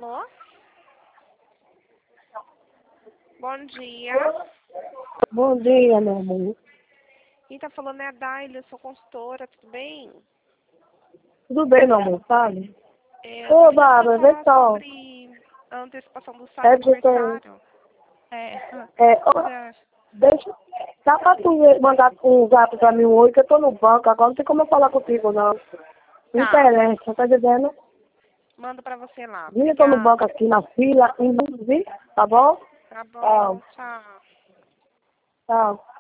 Alô? Bom dia. Bom dia, meu amor. Quem tá falando é a Daila, eu sou consultora, tudo bem? Tudo bem, meu amor, sabe? Tô Ô, ligando pra Bárbara, vê falar só. sobre a antecipação do seu É porque... aniversário. Deixa... Dá pra tu mandar um zap pra mim hoje, que eu tô no banco, agora não tem como eu falar contigo, não. Não Tá, interessa, tá dizendo? mando pra você lá. Eu tô no Obrigada. banco aqui na fila, tá bom? Tá bom, Tchau. tchau. Tchau.